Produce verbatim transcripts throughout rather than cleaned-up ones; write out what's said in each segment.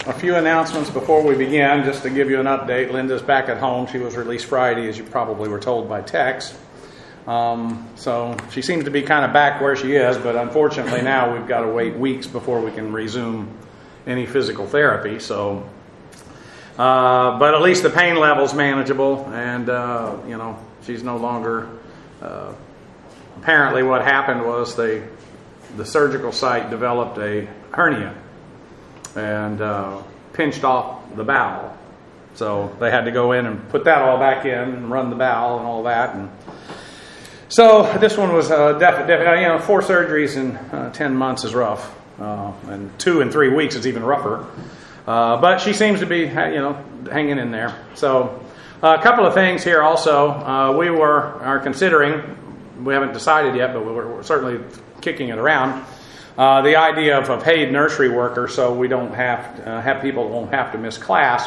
a few announcements before we begin, just to give you an update. Linda's back at home. She was released Friday, as you probably were told by text. Um, so she seems to be kind of back where she is, but unfortunately now we've got to wait weeks before we can resume any physical therapy. So, uh, but at least the pain level's manageable, and uh, you know, she's no longer. Uh, apparently, what happened was they, the surgical site developed a hernia and uh, pinched off the bowel. So they had to go in and put that all back in and run the bowel and all that. And so this one was uh, definitely, def- you know, four surgeries in uh, ten months is rough, uh, and two in three weeks is even rougher. Uh, but she seems to be, you know, hanging in there. So uh, a couple of things here also. Uh, we were are considering. We haven't decided yet, but we're, we're certainly kicking it around. Uh, the idea of a paid nursery worker, so we don't have uh, have people that won't have to miss class.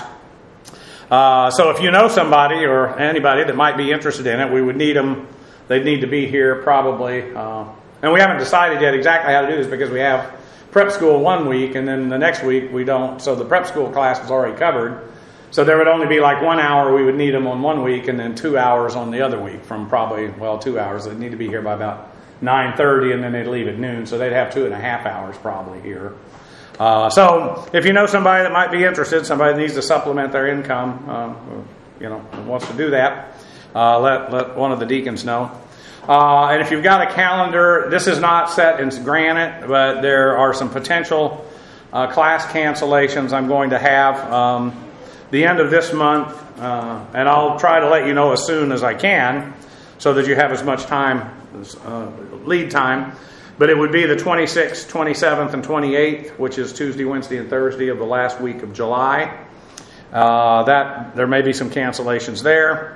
Uh, so if you know somebody or anybody that might be interested in it, we would need them. They'd need to be here probably. Uh, and we haven't decided yet exactly how to do this because we have prep school one week and then the next week we don't. So the prep school class is already covered. So there would only be like one hour we would need them on one week and then two hours on the other week from probably, well, two hours. They'd need to be here by about nine thirty and then they'd leave at noon. So they'd have two and a half hours probably here. Uh, so if you know somebody that might be interested, somebody that needs to supplement their income, uh, you know, wants to do that, uh, let, let one of the deacons know. Uh, and if you've got a calendar, this is not set in granite, but there are some potential uh, class cancellations I'm going to have um, the end of this month. Uh, and I'll try to let you know as soon as I can so that you have as much time, uh, lead time. But it would be the twenty-sixth, twenty-seventh, and twenty-eighth, which is Tuesday, Wednesday, and Thursday of the last week of July. Uh, that there may be some cancellations there.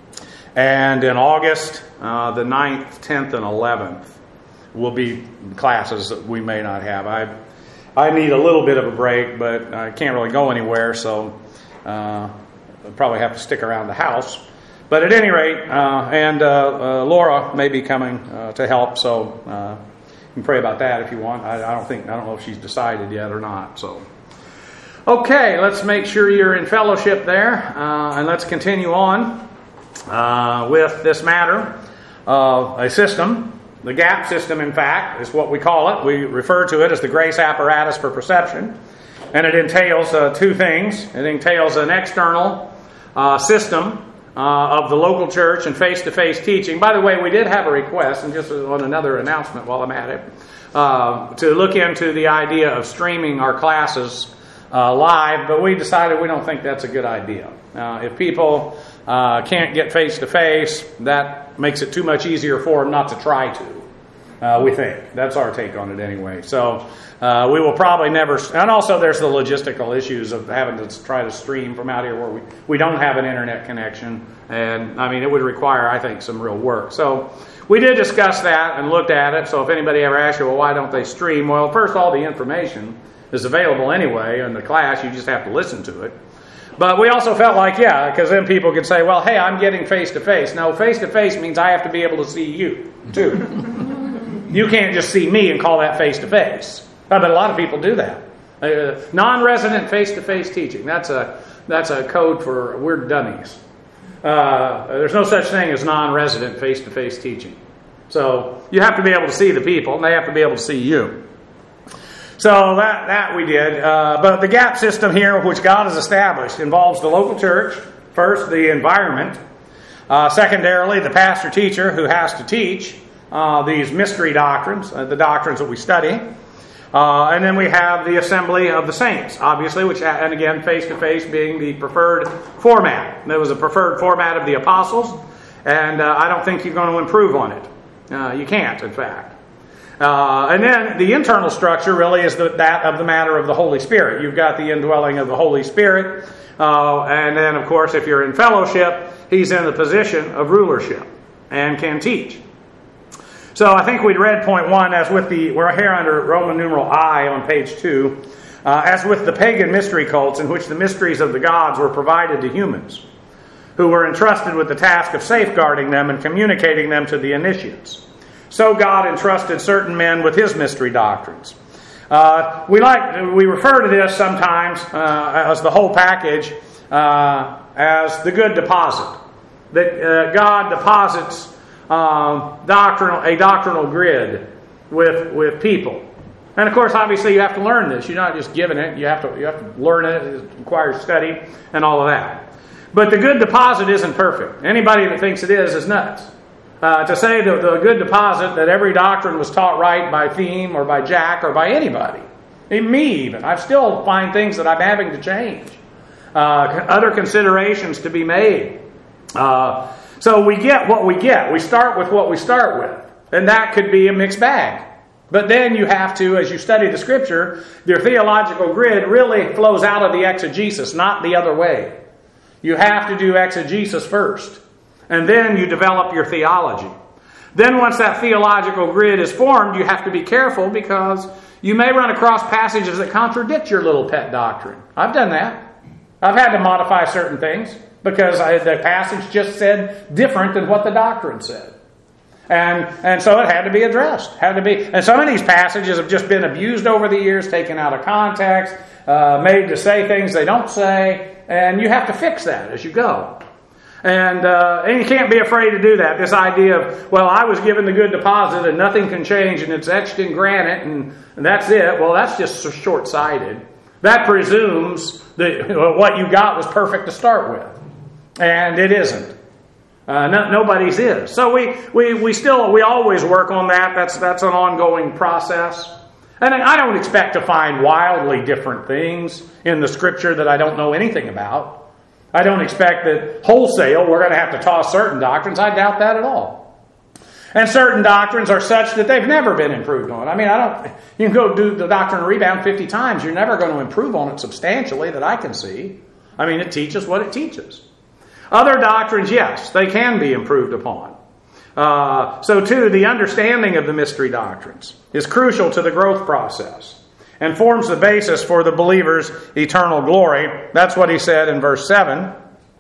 And in August, uh, the ninth, tenth, and eleventh will be classes that we may not have. I I need a little bit of a break, but I can't really go anywhere, so uh, I'll probably have to stick around the house. But at any rate, uh, and uh, uh, Laura may be coming uh, to help, so uh, you can pray about that if you want. I, I don't think I don't know if she's decided yet or not. So, okay, let's make sure you're in fellowship there, uh, and let's continue on uh, with this matter of a system. The GAP system, in fact, is what we call it. We refer to it as the Grace Apparatus for Perception, and it entails uh, two things. It entails an external uh, system Uh, of the local church and face-to-face teaching. By the way, we did have a request, and just on another announcement while I'm at it, uh, to look into the idea of streaming our classes uh, live, but we decided we don't think that's a good idea. Uh, if people uh, can't get face-to-face, that makes it too much easier for them not to try to, uh, we think. That's our take on it anyway. So uh, we will probably never, and also there's the logistical issues of having to try to stream from out here where we, we don't have an internet connection. And I mean, it would require, I think, some real work. So we did discuss that and looked at it. So if anybody ever asks you, well, why don't they stream? Well, first, all the information is available anyway in the class. You just have to listen to it. But we also felt like, yeah, because then people could say, well, hey, I'm getting face-to-face. No, face-to-face means I have to be able to see you, too. You can't just see me and call that face-to-face. But a lot of people do that. Uh, non-resident face-to-face teaching. That's a that's a code for we're dummies. Uh, there's no such thing as non-resident face-to-face teaching. So you have to be able to see the people, and they have to be able to see you. So that that we did. Uh, but the GAP system here, which God has established, involves the local church, first the environment, uh, secondarily the pastor-teacher who has to teach uh, these mystery doctrines, uh, the doctrines that we study. Uh, and then we have the assembly of the saints, obviously, which, and again, face-to-face being the preferred format. There was a preferred format of the apostles, and uh, I don't think you're going to improve on it. Uh, you can't, in fact. Uh, and then the internal structure really is the, that of the matter of the Holy Spirit. You've got the indwelling of the Holy Spirit, uh, and then, of course, if you're in fellowship, he's in the position of rulership and can teach. So I think we'd read point one, as with the, we're here under Roman numeral I on page two, uh, as with the pagan mystery cults in which the mysteries of the gods were provided to humans, who were entrusted with the task of safeguarding them and communicating them to the initiates. So God entrusted certain men with his mystery doctrines. Uh, we like we refer to this sometimes uh, as the whole package uh, as the good deposit. That uh, God deposits um, doctrinal a doctrinal grid with with people, and of course, obviously, you have to learn this. You're not just given it; you have to you have to learn it. It requires study and all of that. But the good deposit isn't perfect. Anybody that thinks it is is nuts. Uh, to say that the good deposit, that every doctrine was taught right by Theme or by Jack or by anybody, me even, I still find things that I'm having to change. Uh, other considerations to be made. Uh, so we get what we get. We start with what we start with. And that could be a mixed bag. But then you have to, as you study the Scripture, your theological grid really flows out of the exegesis, not the other way. You have to do exegesis first. And then you develop your theology. Then once that theological grid is formed, you have to be careful because you may run across passages that contradict your little pet doctrine. I've done that. I've had to modify certain things because I, the passage just said different than what the doctrine said. And and so it had to be addressed. Had to be. And some of these passages have just been abused over the years, taken out of context, uh, made to say things they don't say, and you have to fix that as you go. And, uh, and you can't be afraid to do that. This idea of, well, I was given the good deposit and nothing can change and it's etched in granite and, and that's it. Well, that's just short-sighted. That presumes that what you got was perfect to start with. And it isn't. Uh, no, nobody's is. So we, we, we still, we always work on that. That's, that's an ongoing process. And I don't expect to find wildly different things in the Scripture that I don't know anything about. I don't expect that wholesale we're going to have to toss certain doctrines. I doubt that at all. And certain doctrines are such that they've never been improved on. I mean, I don't. You can go do the doctrine of rebound fifty times. You're never going to improve on it substantially that I can see. I mean, it teaches what it teaches. Other doctrines, yes, they can be improved upon. Uh, so too, the understanding of the mystery doctrines is crucial to the growth process and forms the basis for the believer's eternal glory. That's what he said in verse seven.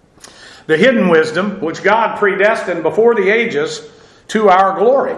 The hidden wisdom, which God predestined before the ages to our glory.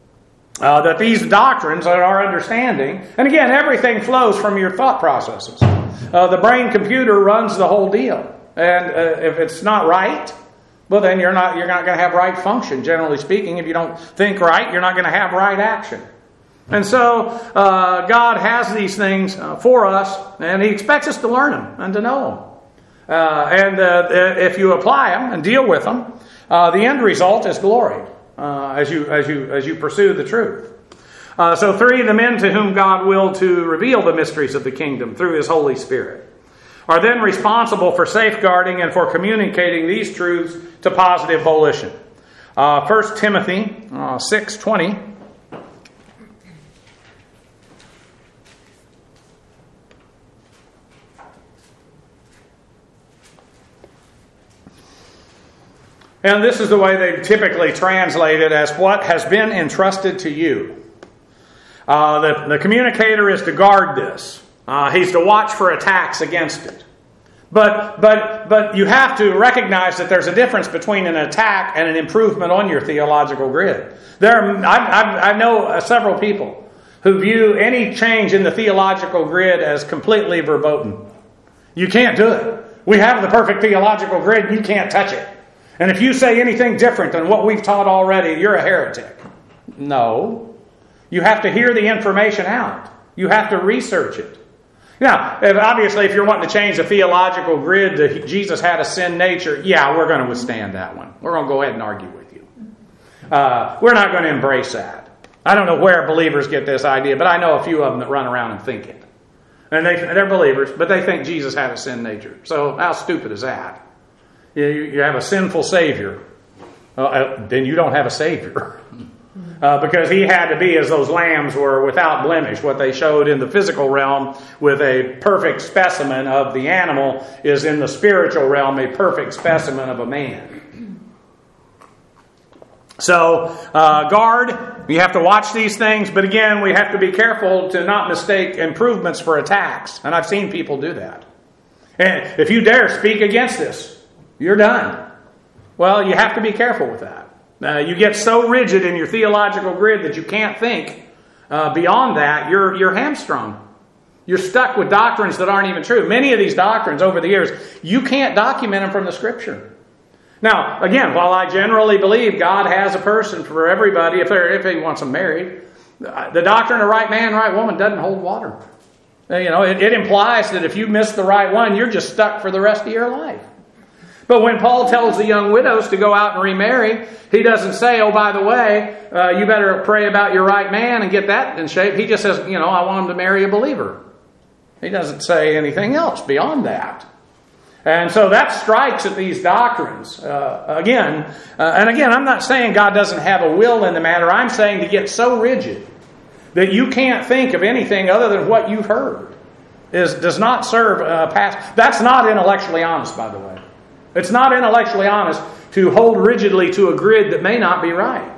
Uh, that these doctrines are our understanding. And again, everything flows from your thought processes. Uh, the brain computer runs the whole deal. And uh, if it's not right, well then you're not, you're not going to have right function, generally speaking. If you don't think right, you're not going to have right action. And so uh, God has these things uh, for us, and He expects us to learn them and to know them. Uh, and uh, if you apply them and deal with them, uh, the end result is glory uh, as you as you as you pursue the truth. Uh, so three, the men to whom God willed to reveal the mysteries of the kingdom through His Holy Spirit are then responsible for safeguarding and for communicating these truths to positive volition. Uh, First Timothy uh, six twenty. And this is the way they typically translate it as what has been entrusted to you. Uh, the, the communicator is to guard this. Uh, he's to watch for attacks against it. But but but you have to recognize that there's a difference between an attack and an improvement on your theological grid. There, are, I, I, I know uh, several people who view any change in the theological grid as completely verboten. You can't do it. We have the perfect theological grid, and you can't touch it. And if you say anything different than what we've taught already, you're a heretic. No. You have to hear the information out. You have to research it. Now, if, obviously, if you're wanting to change the theological grid to Jesus had a sin nature, yeah, we're going to withstand that one. We're going to go ahead and argue with you. Uh, we're not going to embrace that. I don't know where believers get this idea, but I know a few of them that run around and think it. And they, they're believers, but they think Jesus had a sin nature. So how stupid is that? You, you have a sinful Savior. Uh, then you don't have a Savior. Uh, because He had to be as those lambs were without blemish. What they showed in the physical realm with a perfect specimen of the animal is in the spiritual realm a perfect specimen of a man. So, uh, guard, you have to watch these things, but again, we have to be careful to not mistake improvements for attacks. And I've seen people do that. And if you dare speak against this, you're done. Well, you have to be careful with that. Uh, you get so rigid in your theological grid that you can't think Uh, beyond that, you're, you're hamstrung. You're stuck with doctrines that aren't even true. Many of these doctrines over the years, you can't document them from the Scripture. Now, again, while I generally believe God has a person for everybody, if, if he wants them married, the doctrine of right man, right woman doesn't hold water. You know, it, it implies that if you miss the right one, you're just stuck for the rest of your life. But when Paul tells the young widows to go out and remarry, he doesn't say, oh, by the way, uh, you better pray about your right man and get that in shape. He just says, you know, I want him to marry a believer. He doesn't say anything else beyond that. And so that strikes at these doctrines. Uh, again, uh, and again, I'm not saying God doesn't have a will in the matter. I'm saying to get so rigid that you can't think of anything other than what you've heard is does not serve uh, past. That's not intellectually honest, by the way. It's not intellectually honest to hold rigidly to a grid that may not be right.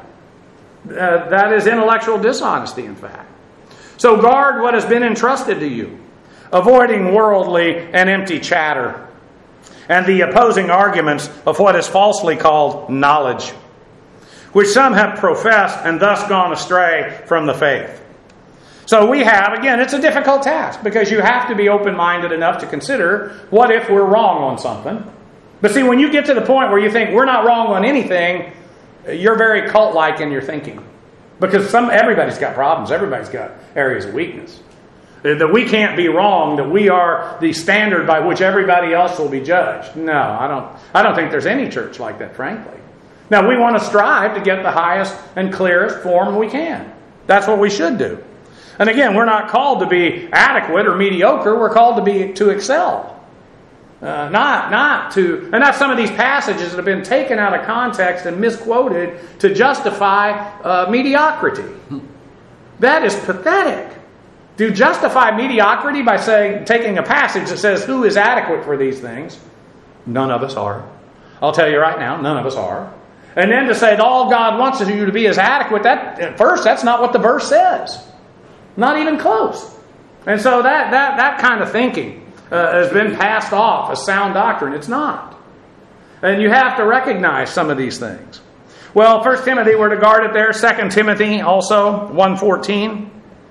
Uh, that is intellectual dishonesty, in fact. So guard what has been entrusted to you, avoiding worldly and empty chatter and the opposing arguments of what is falsely called knowledge, which some have professed and thus gone astray from the faith. So we have, again, it's a difficult task because you have to be open-minded enough to consider what if we're wrong on something. But see, when you get to the point where you think we're not wrong on anything, you're very cult-like in your thinking. Because some everybody's got problems. Everybody's got areas of weakness. That we can't be wrong, that we are the standard by which everybody else will be judged. No, I don't I don't think there's any church like that, frankly. Now, we want to strive to get the highest and clearest form we can. That's what we should do. And again, we're not called to be adequate or mediocre. We're called to be to excel. Uh, not, not to, and that's some of these passages that have been taken out of context and misquoted to justify uh, mediocrity. That is pathetic. To justify mediocrity by saying, taking a passage that says who is adequate for these things, none of us are. I'll tell you right now, none of us are. And then to say that all God wants you to be is adequate, that at first that's not what the verse says. Not even close. And so that that that kind of thinking uh, has been passed off as sound doctrine. It's not. And you have to recognize some of these things. Well, First Timothy, we're to guard it there. Second Timothy also, one fourteen.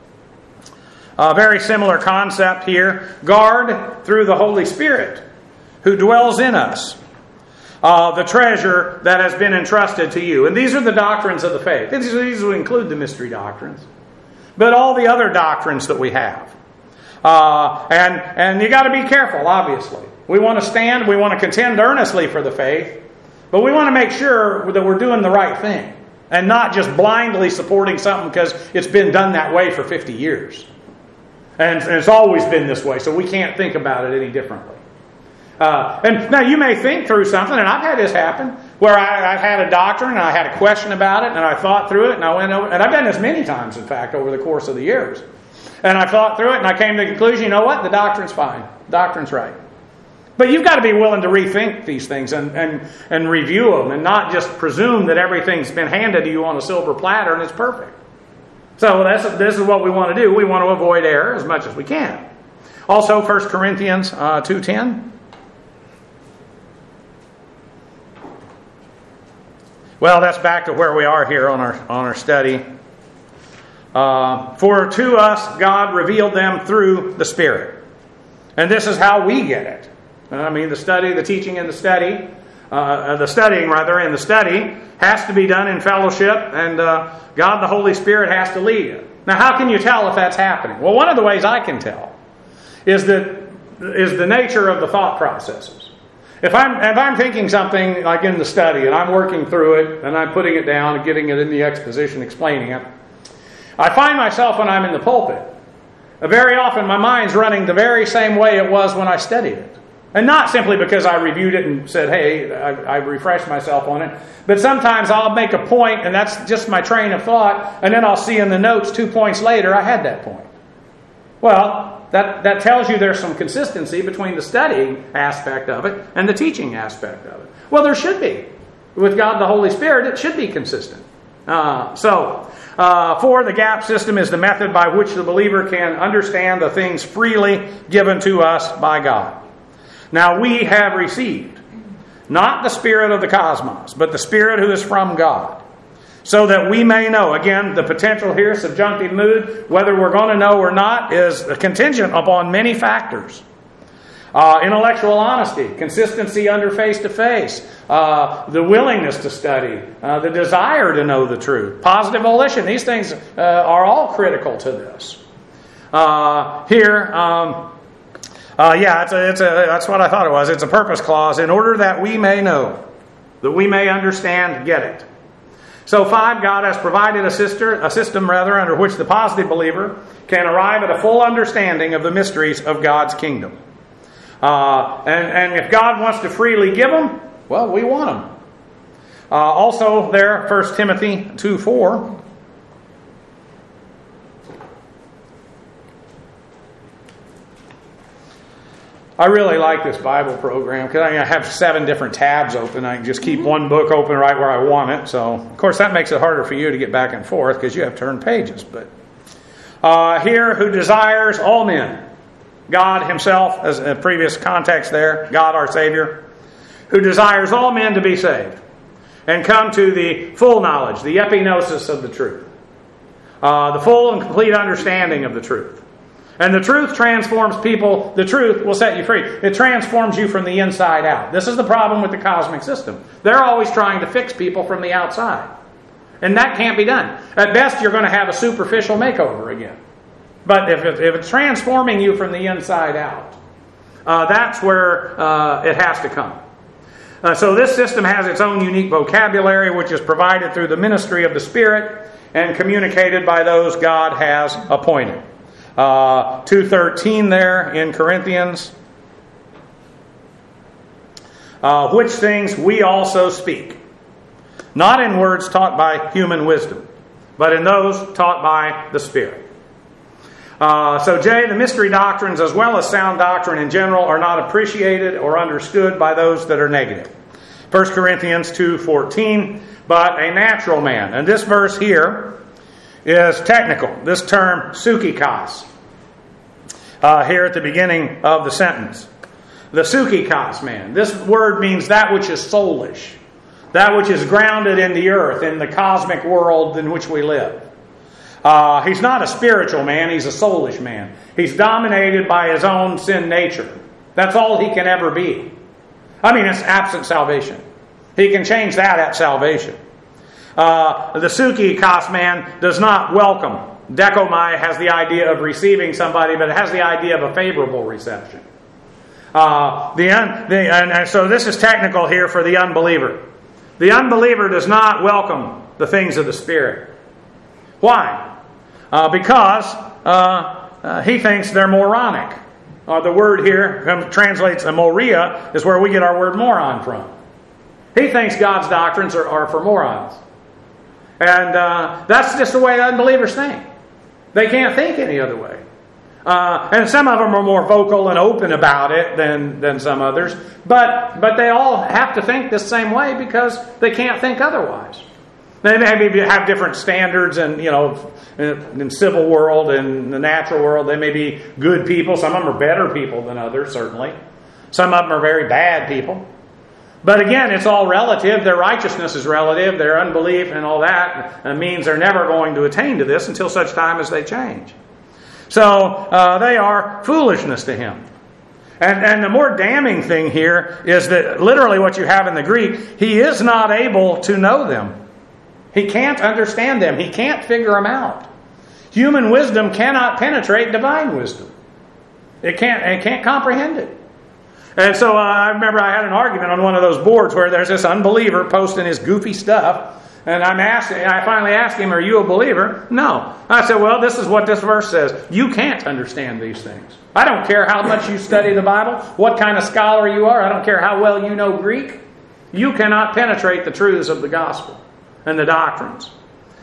A very similar concept here. Guard through the Holy Spirit who dwells in us uh, the treasure that has been entrusted to you. And these are the doctrines of the faith. These, these would include the mystery doctrines. But all the other doctrines that we have. Uh, and, and you got to be careful, obviously. We want to stand, we want to contend earnestly for the faith. But we want to make sure that we're doing the right thing. And not just blindly supporting something because it's been done that way for fifty years. And it's always been this way, so we can't think about it any differently. Uh, and now you may think through something, and I've had this happen, where I, I've had a doctrine, and I had a question about it, and I thought through it, and I went over, and I've done this many times, in fact, over the course of the years. And I thought through it, and I came to the conclusion, you know what, the doctrine's fine. The doctrine's right. But you've got to be willing to rethink these things and, and, and review them, and not just presume that everything's been handed to you on a silver platter and it's perfect. So that's, this is what we want to do. We want to avoid error as much as we can. Also, First Corinthians uh, two ten. Well, that's back to where we are here on our, on our study. Uh, For to us God revealed them through the Spirit. And this is how we get it. I mean, the study, the teaching and the study, uh, the studying rather, and the study has to be done in fellowship, and uh, God the Holy Spirit has to lead it. Now, how can you tell if that's happening? Well, one of the ways I can tell is that is the nature of the thought processes. If I'm if I'm thinking something like in the study, and I'm working through it, and I'm putting it down and getting it in the exposition, explaining it, I find myself when I'm in the pulpit, very often my mind's running the very same way it was when I studied it. And not simply because I reviewed it and said, hey, I, I refreshed myself on it. But sometimes I'll make a point, and that's just my train of thought, and then I'll see in the notes two points later, I had that point. Well, that, that tells you there's some consistency between the studying aspect of it and the teaching aspect of it. Well, there should be. With God the Holy Spirit, it should be consistent. Uh, so, uh, for the gap system is the method by which the believer can understand the things freely given to us by God. Now we have received not the spirit of the cosmos, but the Spirit who is from God, so that we may know. Again, the potential here, subjunctive mood, whether we're going to know or not, is contingent upon many factors. Uh, intellectual honesty, consistency under face-to-face, uh, the willingness to study, uh, the desire to know the truth, positive volition. These things uh, are all critical to this. Uh, here, um, uh, yeah, it's a, it's a, that's what I thought it was. It's a purpose clause, in order that we may know, that we may understand, get it. So five, God has provided a, sister, a system rather under which the positive believer can arrive at a full understanding of the mysteries of God's kingdom. Uh, and, and if God wants to freely give them, well, we want them. Uh, also there, First Timothy two four. I really like this Bible program because I have seven different tabs open. I can just keep one book open right where I want it. So, of course, that makes it harder for you to get back and forth because you have to turn pages. But uh, here, who desires all men, God himself, as a previous context there, God our Savior, who desires all men to be saved and come to the full knowledge, the epignosis of the truth, uh, the full and complete understanding of the truth. And the truth transforms people. The truth will set you free. It transforms you from the inside out. This is the problem with the cosmic system. They're always trying to fix people from the outside. And that can't be done. At best, you're going to have a superficial makeover again. But if, it, if it's transforming you from the inside out, uh, that's where uh, it has to come. Uh, so this system has its own unique vocabulary, which is provided through the ministry of the Spirit and communicated by those God has appointed. Uh, two thirteen there in Corinthians. Uh, which things we also speak, not in words taught by human wisdom, but in those taught by the Spirit. Uh, so J, the mystery doctrines as well as sound doctrine in general are not appreciated or understood by those that are negative. First Corinthians two fourteen, but a natural man. And this verse here is technical. This term, psychikos, uh, here at the beginning of the sentence. The psychikos man. This word means that which is soulish. That which is grounded in the earth, in the cosmic world in which we live. Uh, he's not a spiritual man, he's a soulish man. He's dominated by his own sin nature. That's all he can ever be. I mean, it's absent salvation. He can change that at salvation. Uh, the psychikos man does not welcome. Dekomai has the idea of receiving somebody, but it has the idea of a favorable reception. Uh, the, un, the and, and so this is technical here for the unbeliever. The unbeliever does not welcome the things of the Spirit. Why? Uh, because uh, uh, he thinks they're moronic. Uh, the word here translates amoria, is where we get our word moron from. He thinks God's doctrines are, are for morons. And uh, that's just the way unbelievers think. They can't think any other way. Uh, and some of them are more vocal and open about it than, than some others. But but they all have to think the same way because they can't think otherwise. They maybe have different standards, and you know, in the civil world and the natural world, they may be good people. Some of them are better people than others, certainly. Some of them are very bad people. But again, it's all relative. Their righteousness is relative. Their unbelief and all that means they're never going to attain to this until such time as they change. So uh, they are foolishness to him. And, and the more damning thing here is that literally what you have in the Greek, he is not able to know them. He can't understand them. He can't figure them out. Human wisdom cannot penetrate divine wisdom. It can't, it can't comprehend it. And so uh, I remember I had an argument on one of those boards where there's this unbeliever posting his goofy stuff. And I'm asking, I finally asked him, are you a believer? No. I said, well, this is what this verse says. You can't understand these things. I don't care how much you study the Bible, what kind of scholar you are. I don't care how well you know Greek. You cannot penetrate the truths of the gospel and the doctrines.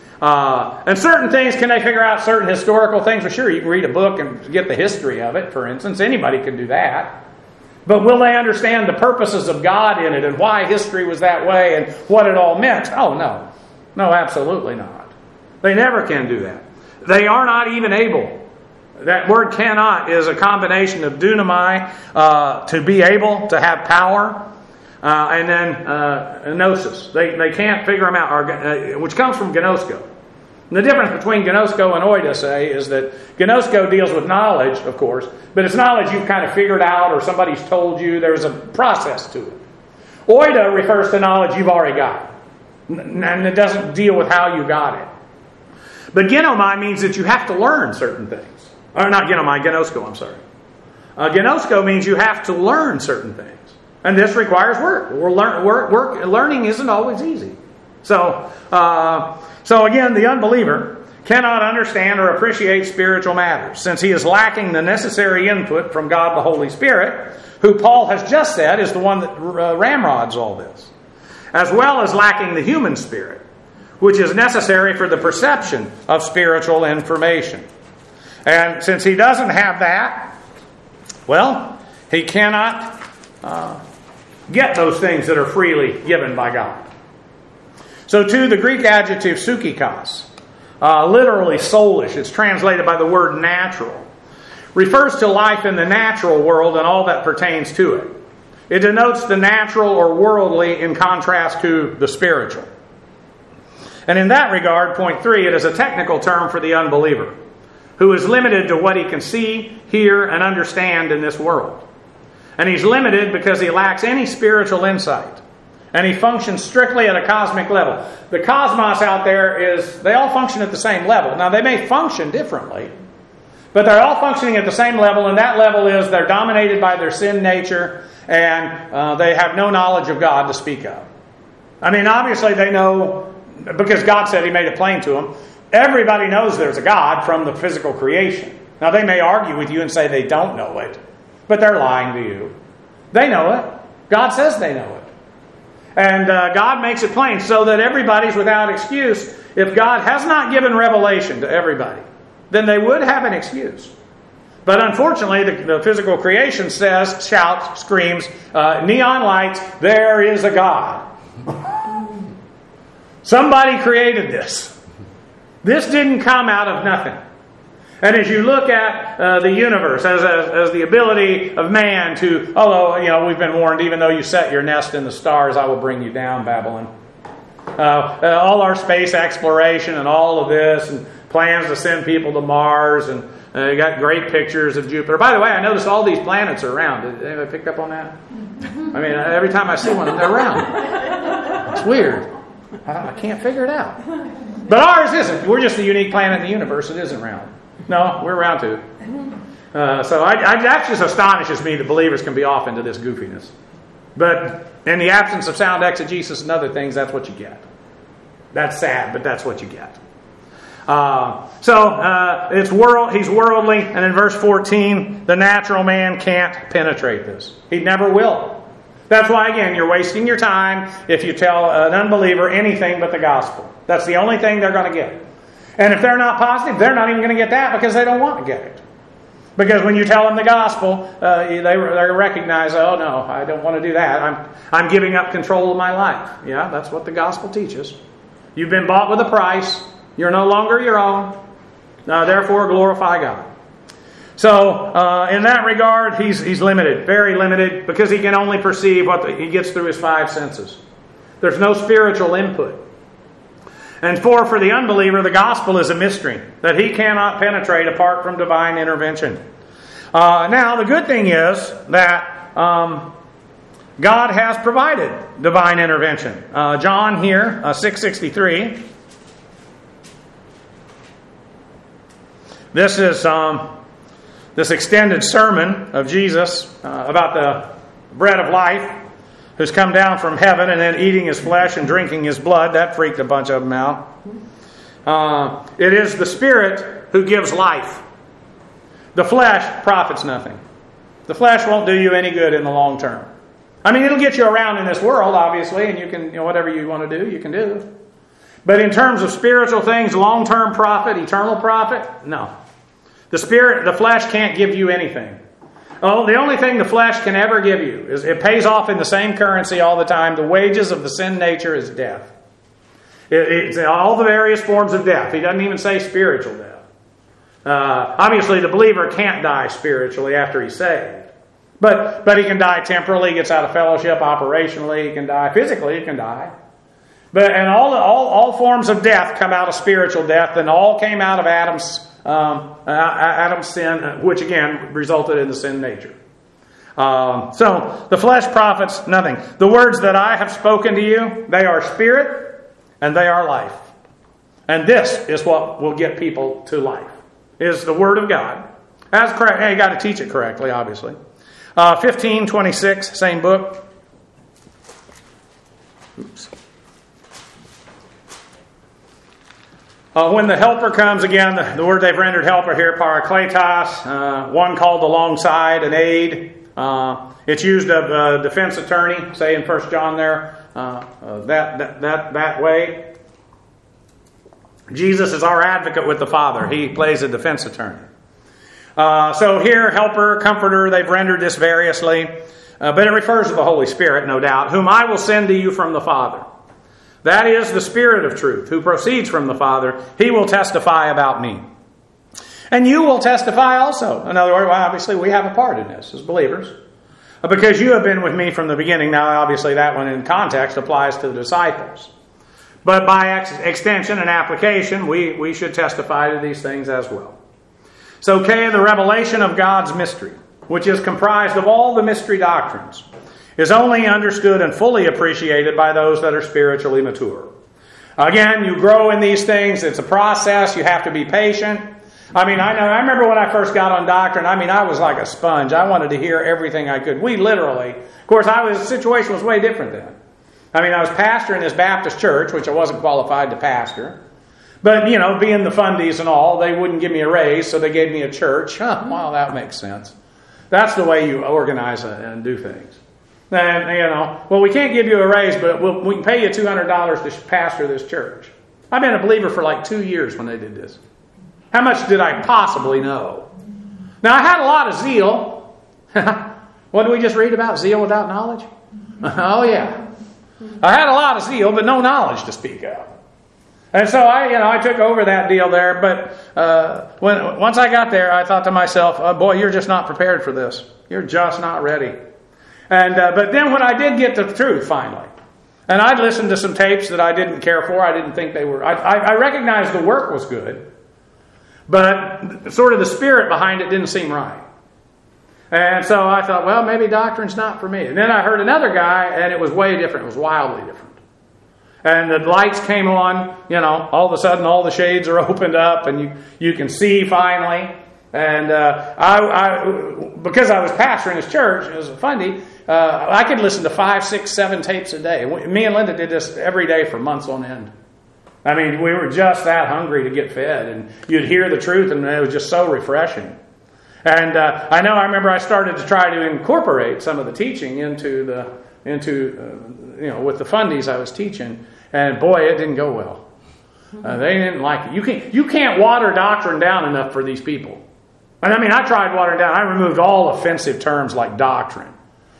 Uh, and certain things, can they figure out certain historical things? Well, sure, you can read a book and get the history of it, for instance. Anybody can do that. But will they understand the purposes of God in it and why history was that way and what it all meant? Oh, no. No, absolutely not. They never can do that. They are not even able. That word cannot is a combination of dunamai, uh, to be able, to have power, Uh, and then uh, gnosis. They, they can't figure them out, or, uh, which comes from gnosko. And the difference between gnosko and oidousei is that gnosko deals with knowledge, of course, but it's knowledge you've kind of figured out or somebody's told you. There's a process to it. Oida refers to knowledge you've already got, and it doesn't deal with how you got it. But genomai means that you have to learn certain things. Or not genomai, gnosko, I'm sorry. Uh, gnosko means you have to learn certain things. And this requires work. We're learn, work, work. Learning isn't always easy. So, uh, so again, the unbeliever cannot understand or appreciate spiritual matters, since he is lacking the necessary input from God the Holy Spirit, who Paul has just said is the one that uh, ramrods all this, as well as lacking the human spirit, which is necessary for the perception of spiritual information. And since he doesn't have that, well, he cannot uh, get those things that are freely given by God. So too, the Greek adjective psychikos, uh, literally soulish, it's translated by the word natural, refers to life in the natural world and all that pertains to it. It denotes the natural or worldly in contrast to the spiritual. And in that regard, point three, it is a technical term for the unbeliever, who is limited to what he can see, hear, and understand in this world. And he's limited because he lacks any spiritual insight. And he functions strictly at a cosmic level. The cosmos out there is, they all function at the same level. Now, they may function differently, but they're all functioning at the same level, and that level is they're dominated by their sin nature, and uh, they have no knowledge of God to speak of. I mean, obviously they know, because God said He made it plain to them, everybody knows there's a God from the physical creation. Now, they may argue with you and say they don't know it, but they're lying to you. They know it. God says they know it. And uh, God makes it plain so that everybody's without excuse. If God has not given revelation to everybody, then they would have an excuse. But unfortunately, the, the physical creation says, shouts, screams, uh, neon lights, there is a God. Somebody created this. This didn't come out of nothing. And as you look at uh, the universe as, as as the ability of man to, although, you know, we've been warned, even though you set your nest in the stars, I will bring you down, Babylon. Uh, uh, all our space exploration and all of this, and plans to send people to Mars, and uh, you got great pictures of Jupiter. By the way, I noticed all these planets are round. Did anybody pick up on that? I mean, every time I see one of them, they're round. It's weird. I, I can't figure it out. But ours isn't. We're just a unique planet in the universe. It isn't round. No, we're around too. Uh, so I, I, that just astonishes me that believers can be off into this goofiness. But in the absence of sound exegesis and other things, that's what you get. That's sad, but that's what you get. Uh, so uh, it's world. He's worldly, and in verse fourteen, the natural man can't penetrate this. He never will. That's why, again, you're wasting your time if you tell an unbeliever anything but the gospel. That's the only thing they're going to get. And if they're not positive, they're not even going to get that because they don't want to get it. Because when you tell them the gospel, uh, they, they recognize, oh no, I don't want to do that. I'm, I'm giving up control of my life. Yeah, that's what the gospel teaches. You've been bought with a price. You're no longer your own. Uh, therefore, glorify God. So, uh, in that regard, he's he's limited, very limited, because he can only perceive what the, he gets through his five senses. There's no spiritual input. And four, for the unbeliever, the gospel is a mystery that he cannot penetrate apart from divine intervention. Uh, now, the good thing is that um, God has provided divine intervention. Uh, John here, uh, six sixty-three. This is um, this extended sermon of Jesus uh, about the bread of life, who's come down from heaven and then eating his flesh and drinking his blood. That freaked a bunch of them out. Uh, it is the Spirit who gives life. The flesh profits nothing. The flesh won't do you any good in the long term. I mean, it'll get you around in this world, obviously, and you can, you know, whatever you want to do, you can do. But in terms of spiritual things, long-term profit, eternal profit, no. The spirit, the flesh can't give you anything. Oh, the only thing the flesh can ever give you is it pays off in the same currency all the time. The wages of the sin nature is death. It, it's all the various forms of death. He doesn't even say spiritual death. Uh, obviously, the believer can't die spiritually after he's saved. But but he can die temporally, he gets out of fellowship, operationally, he can die, physically he can die. But and all all all forms of death come out of spiritual death, and all came out of Adam's um, uh, Adam's sin, which again resulted in the sin nature. Um, so the flesh profits nothing. The words that I have spoken to you, they are spirit and they are life. And this is what will get people to life, is the Word of God. As correct, hey, you got to teach it correctly, obviously. Uh, fifteen twenty-six, same book. Oops. Uh, when the helper comes, again, the, the word they've rendered helper here, parakletos, uh, one called alongside, an aid. Uh, it's used of a defense attorney, say in First John there, uh, uh, that, that, that, that way. Jesus is our advocate with the Father. He plays a defense attorney. Uh, so here, helper, comforter, they've rendered this variously. Uh, but it refers to the Holy Spirit, no doubt, whom I will send to you from the Father. That is the Spirit of truth, who proceeds from the Father. He will testify about me. And you will testify also. In other words, well, obviously we have a part in this as believers. Because you have been with me from the beginning. Now, obviously that one in context applies to the disciples. But by ex- extension and application, we, we should testify to these things as well. So, K, the revelation of God's mystery, which is comprised of all the mystery doctrines, is only understood and fully appreciated by those that are spiritually mature. Again, you grow in these things. It's a process. You have to be patient. I mean, I know. I remember when I first got on doctrine, I mean, I was like a sponge. I wanted to hear everything I could. We literally, of course, I was, the situation was way different then. I mean, I was pastor in this Baptist church, which I wasn't qualified to pastor. But, you know, being the fundies and all, they wouldn't give me a raise, so they gave me a church. Huh, well, that makes sense. That's the way you organize and do things. And, you know, well, we can't give you a raise, but we'll, we can pay you two hundred dollars to pastor this church. I've been a believer for like two years when they did this. How much did I possibly know? Now, I had a lot of zeal. What did we just read about? Zeal without knowledge? Oh, yeah. I had a lot of zeal, but no knowledge to speak of. And so I, you know, I took over that deal there. But uh, when once I got there, I thought to myself, oh, boy, you're just not prepared for this. You're just not ready. And uh, but then when I did get the truth finally, and I'd listened to some tapes that I didn't care for, I didn't think they were. I, I, I recognized the work was good, but sort of the spirit behind it didn't seem right. And so I thought, well, maybe doctrine's not for me. And then I heard another guy, and it was way different. It was wildly different. And the lights came on, you know, all of a sudden all the shades are opened up, and you, you can see finally. And uh, I, I, because I was pastoring his church, it was funny, uh, I could listen to five, six, seven tapes a day. Me and Linda did this every day for months on end. I mean, we were just that hungry to get fed. And you'd hear the truth, and it was just so refreshing. And uh, I know I remember I started to try to incorporate some of the teaching into the, into uh, you know, with the fundies I was teaching. And boy, it didn't go well. Uh, they didn't like it. You can't, you can't water doctrine down enough for these people. And I mean, I tried watering down. I removed all offensive terms like doctrine.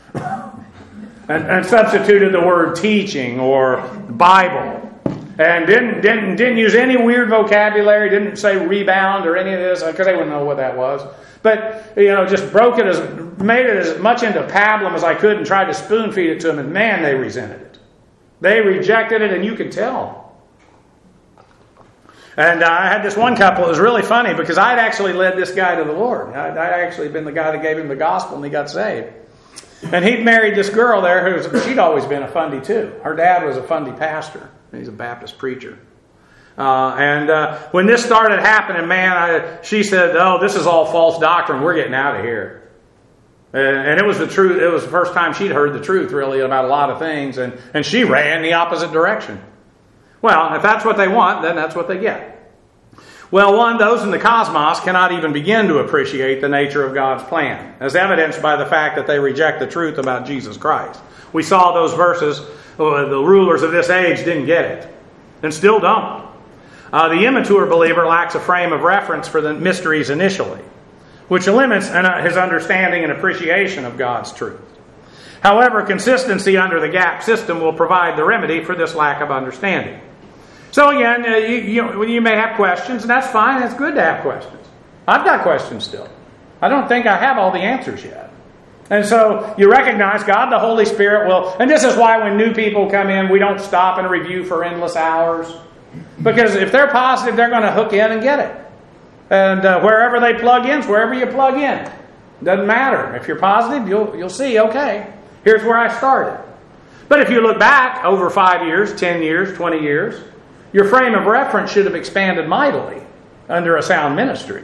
and, and substituted the word teaching or Bible. And didn't, didn't, didn't use any weird vocabulary. Didn't say rebound or any of this, because they wouldn't know what that was. But, you know, just broke it, as made it as much into pablum as I could and tried to spoon feed it to them. And man, they resented it. They rejected it, and you could tell. And uh, I had this one couple. It was really funny because I'd actually led this guy to the Lord. I'd, I'd actually been the guy that gave him the gospel, and he got saved. And he'd married this girl there who was, she'd always been a fundy too. Her dad was a fundy pastor. He's a Baptist preacher. Uh, and uh, when this started happening, man, I, she said, "Oh, this is all false doctrine. We're getting out of here." And, and it was the truth. It was the first time she'd heard the truth, really, about a lot of things. And, and she ran the opposite direction. Well, if that's what they want, then that's what they get. Well, one, those in the cosmos cannot even begin to appreciate the nature of God's plan, as evidenced by the fact that they reject the truth about Jesus Christ. We saw those verses. Uh, the rulers of this age didn't get it, and still don't. Uh, the immature believer lacks a frame of reference for the mysteries initially, which limits his understanding and appreciation of God's truth. However, consistency under the gap system will provide the remedy for this lack of understanding. So again, uh, you, you, you may have questions, and that's fine. It's good to have questions. I've got questions still. I don't think I have all the answers yet. And so you recognize God, the Holy Spirit will, and this is why when new people come in, we don't stop and review for endless hours. Because if they're positive, they're going to hook in and get it. And uh, wherever they plug in, wherever you plug in. Doesn't matter. If you're positive, you'll, you'll see, okay, here's where I started. But if you look back over five years, ten years, twenty years, your frame of reference should have expanded mightily under a sound ministry.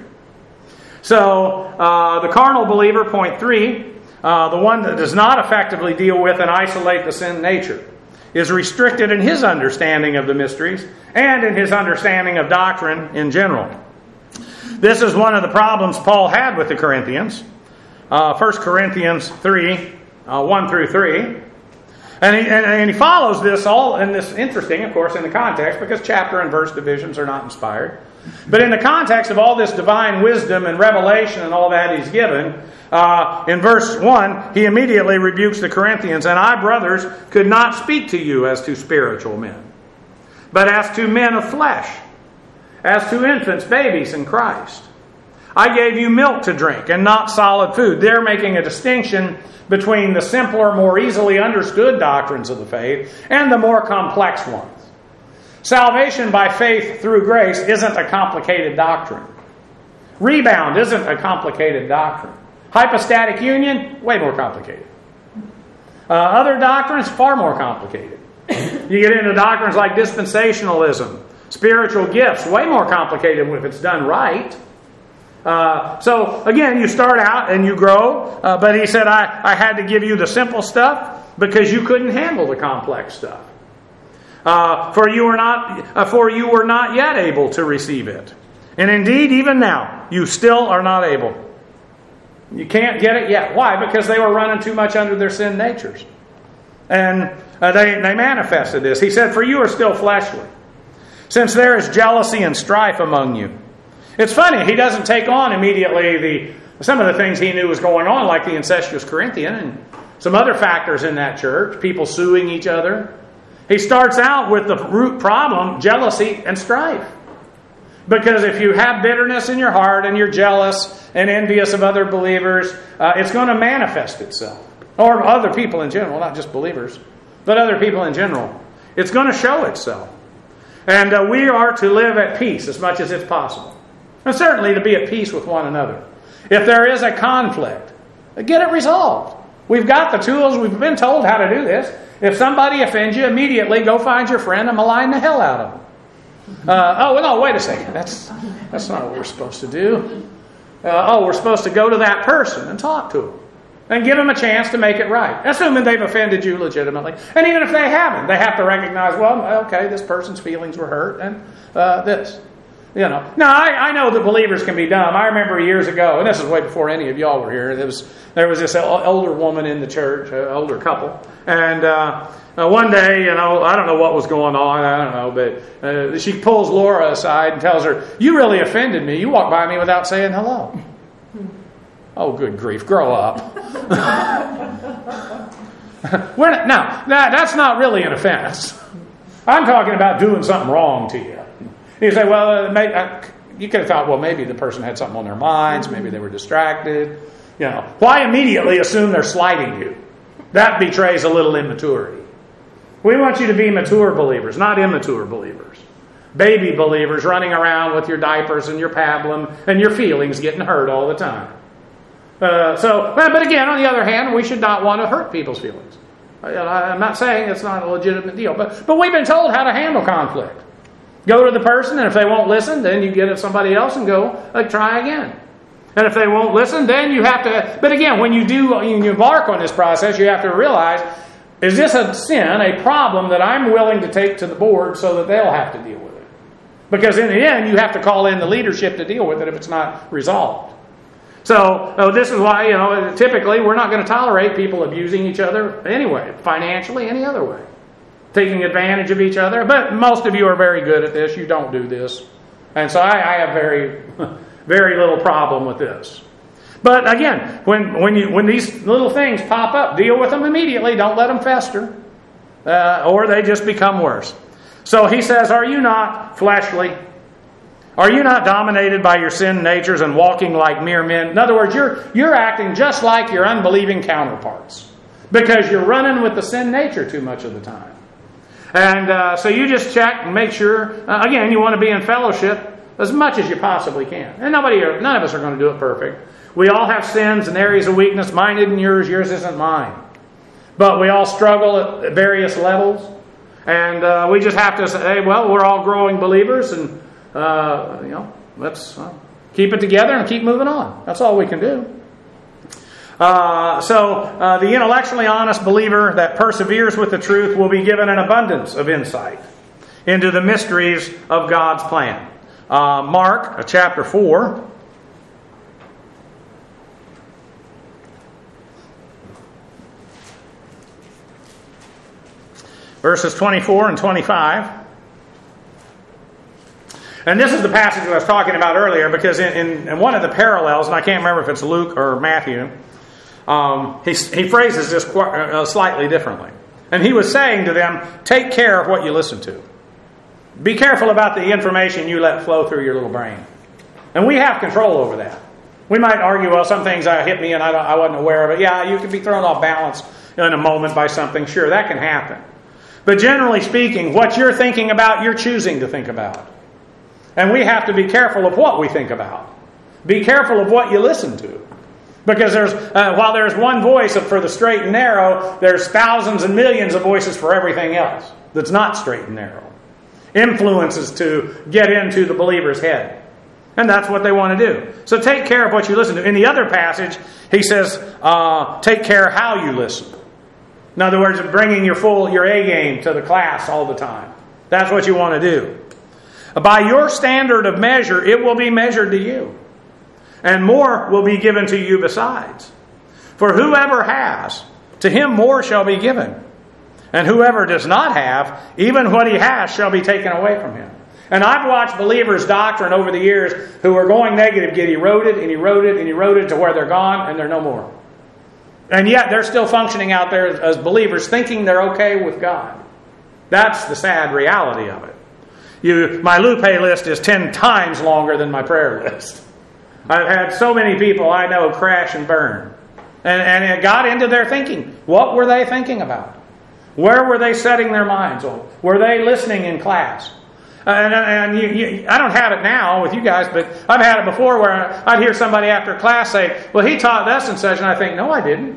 So, uh, the carnal believer, point three, uh, the one that does not effectively deal with and isolate the sin nature, is restricted in his understanding of the mysteries and in his understanding of doctrine in general. This is one of the problems Paul had with the Corinthians. Uh, First Corinthians three, uh, one through three. And he, and, and he follows this all, and this interesting, of course, in the context, because chapter and verse divisions are not inspired. But in the context of all this divine wisdom and revelation and all that he's given, uh, in verse one, he immediately rebukes the Corinthians. And I, brothers, could not speak to you as to spiritual men, but as to men of flesh, as to infants, babies in Christ. I gave you milk to drink and not solid food. They're making a distinction between the simpler, more easily understood doctrines of the faith and the more complex ones. Salvation by faith through grace isn't a complicated doctrine. Rebound isn't a complicated doctrine. Hypostatic union, way more complicated. Uh, other doctrines, far more complicated. You get into doctrines like dispensationalism, spiritual gifts, way more complicated if it's done right. Uh, so, again, you start out and you grow, uh, but he said, I, I had to give you the simple stuff because you couldn't handle the complex stuff. Uh, for you were not, uh, for you were not yet able to receive it. And indeed, even now, you still are not able. You can't get it yet. Why? Because they were running too much under their sin natures. And uh, they, they manifested this. He said, for you are still fleshly, since there is jealousy and strife among you. It's funny, he doesn't take on immediately the some of the things he knew was going on, like the incestuous Corinthian and some other factors in that church, people suing each other. He starts out with the root problem, jealousy and strife. Because if you have bitterness in your heart and you're jealous and envious of other believers, uh, it's going to manifest itself. Or other people in general, not just believers, but other people in general. It's going to show itself. And uh, we are to live at peace as much as it's possible. And certainly to be at peace with one another. If there is a conflict, get it resolved. We've got the tools. We've been told how to do this. If somebody offends you, immediately go find your friend and malign the hell out of them. Uh, oh, no, wait a second. That's, that's not what we're supposed to do. Uh, oh, we're supposed to go to that person and talk to them. And give them a chance to make it right. Assuming they've offended you legitimately. And even if they haven't, they have to recognize, well, okay, this person's feelings were hurt and uh, this. You know, now I, I know that believers can be dumb. I remember years ago, and this is way before any of y'all were here. There was there was this older woman in the church, an older couple, and uh, uh, one day, you know, I don't know what was going on. I don't know, but uh, she pulls Laura aside and tells her, "You really offended me. You walked by me without saying hello." Oh, good grief! Grow up. We're not, now that that's not really an offense. I'm talking about doing something wrong to you. You say, well, uh, may, uh, you could have thought, well, maybe the person had something on their minds. Maybe they were distracted. You know, why immediately assume they're slighting you? That betrays a little immaturity. We want you to be mature believers, not immature believers. Baby believers running around with your diapers and your pablum and your feelings getting hurt all the time. Uh, so, but again, on the other hand, we should not want to hurt people's feelings. I'm not saying it's not a legitimate deal, but, but we've been told how to handle conflict. Go to the person, and if they won't listen, then you get at somebody else and go, like, try again. And if they won't listen, then you have to... But again, when you do, when you embark on this process, you have to realize, is this a sin, a problem that I'm willing to take to the board so that they'll have to deal with it? Because in the end, you have to call in the leadership to deal with it if it's not resolved. So, oh, this is why, you know, typically we're not going to tolerate people abusing each other anyway, financially, any other way. Taking advantage of each other. But most of you are very good at this. You don't do this. And so I, I have very, very little problem with this. But again, when when you when these little things pop up, deal with them immediately. Don't let them fester. Uh, or they just become worse. So he says, are you not fleshly? Are you not dominated by your sin natures and walking like mere men? In other words, you're, you're acting just like your unbelieving counterparts because you're running with the sin nature too much of the time. And uh, so you just check and make sure, uh, again, you want to be in fellowship as much as you possibly can. And nobody, none of us are going to do it perfect. We all have sins and areas of weakness. Mine isn't yours, yours isn't mine. But we all struggle at various levels. And uh, we just have to say, hey, well, we're all growing believers, and uh, you know, let's uh, keep it together and keep moving on. That's all we can do. Uh, so uh, the intellectually honest believer that perseveres with the truth will be given an abundance of insight into the mysteries of God's plan. Uh, Mark uh, chapter four. Verses twenty-four and twenty-five. And this is the passage I was talking about earlier, because in, in, in one of the parallels, and I can't remember if it's Luke or Matthew, um, he, he phrases this quite, uh, slightly differently. And he was saying to them, take care of what you listen to. Be careful about the information you let flow through your little brain. And we have control over that. We might argue, well, some things uh, hit me and I, don't, I wasn't aware of it. Yeah, you can be thrown off balance in a moment by something. Sure, that can happen. But generally speaking, what you're thinking about, you're choosing to think about. And we have to be careful of what we think about. Be careful of what you listen to. Because there's uh, while there's one voice for the straight and narrow, there's thousands and millions of voices for everything else that's not straight and narrow. Influences to get into the believer's head. And that's what they want to do. So take care of what you listen to. In the other passage, he says, uh, take care how you listen. In other words, bringing your full, your A game to the class all the time. That's what you want to do. By your standard of measure, it will be measured to you. And more will be given to you besides. For whoever has, to him more shall be given. And whoever does not have, even what he has shall be taken away from him. And I've watched believers' doctrine over the years who are going negative get eroded and eroded and eroded to where they're gone and they're no more. And yet they're still functioning out there as believers thinking they're okay with God. That's the sad reality of it. You, my Lupe list is ten times longer than my prayer list. I've had so many people I know crash and burn. And, and it got into their thinking. What were they thinking about? Where were they setting their minds on? Were they listening in class? And, and you, you, I don't have it now with you guys, but I've had it before where I'd hear somebody after class say, well, he taught this and such, and I think, no, I didn't.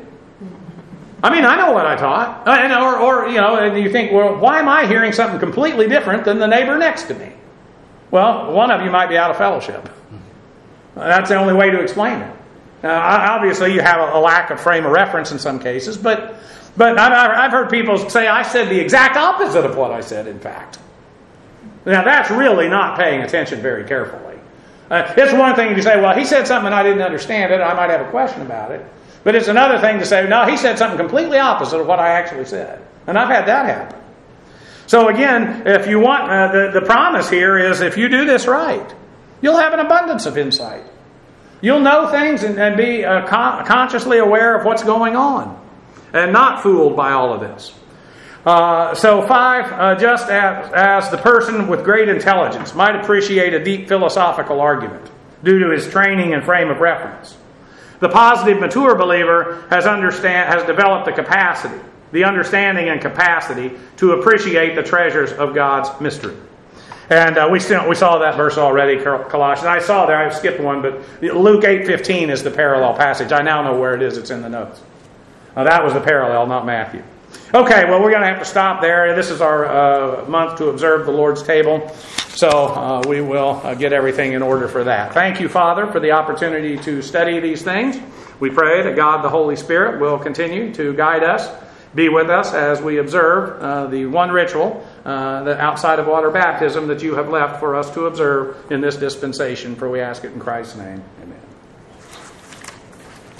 I mean, I know what I taught. And, or, or, you know, and you think, well, why am I hearing something completely different than the neighbor next to me? Well, one of you might be out of fellowship. That's the only way to explain it. Now, obviously, you have a lack of frame of reference in some cases, but but I've heard people say, I said the exact opposite of what I said, in fact. Now, that's really not paying attention very carefully. Uh, it's one thing if you say, well, he said something and I didn't understand it, I might have a question about it. But it's another thing to say, no, he said something completely opposite of what I actually said. And I've had that happen. So again, if you want, uh, the, the promise here is if you do this right, you'll have an abundance of insight. You'll know things and, and be uh, con- consciously aware of what's going on. And not fooled by all of this. Uh, so five, uh, just as, as the person with great intelligence might appreciate a deep philosophical argument due to his training and frame of reference, the positive, mature believer has understand has developed the capacity, the understanding and capacity to appreciate the treasures of God's mystery. And uh, we still, we saw that verse already, Colossians. I saw there, I skipped one, but Luke eight fifteen is the parallel passage. I now know where it is. It's in the notes. Uh, that was the parallel, not Matthew. Okay, well, we're going to have to stop there. This is our uh, month to observe the Lord's table. So uh, we will uh, get everything in order for that. Thank you, Father, for the opportunity to study these things. We pray that God, the Holy Spirit, will continue to guide us, be with us as we observe uh, the one ritual uh, that outside of water baptism that you have left for us to observe in this dispensation. For we ask it in Christ's name. Amen.